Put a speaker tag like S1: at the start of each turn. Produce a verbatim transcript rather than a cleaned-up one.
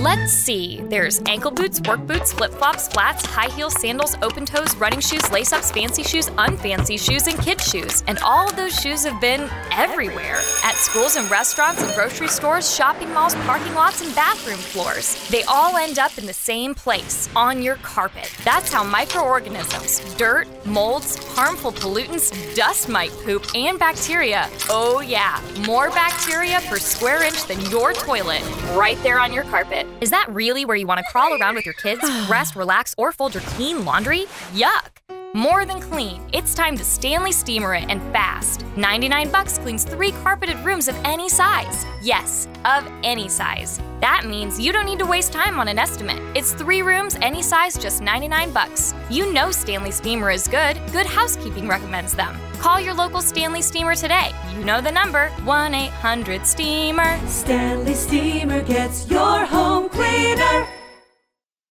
S1: Let's see. There's ankle boots, work boots, flip-flops, flats, high heels, sandals, open toes, running shoes, lace-ups, fancy shoes, unfancy shoes, and kid shoes. And all of those shoes have been everywhere. At schools and restaurants and grocery stores, shopping malls, parking lots, and bathroom floors. They all end up in the same place, on your carpet. That's how microorganisms, dirt, molds, harmful pollutants, dust mite poop, and bacteria. Oh yeah, more bacteria per square inch than your toilet, right there on your carpet. Is that really where you want to crawl around with your kids, rest, relax, or fold your clean laundry? Yuck! More than clean. It's time to Stanley Steamer it, and fast. ninety-nine bucks cleans three carpeted rooms of any size. Yes, of any size. That means you don't need to waste time on an estimate. It's three rooms, any size, just ninety-nine bucks. You know Stanley Steamer is good. Good Housekeeping recommends them. Call your local Stanley Steamer today. You know the number, one eight hundred steamer.
S2: Stanley Steamer gets your home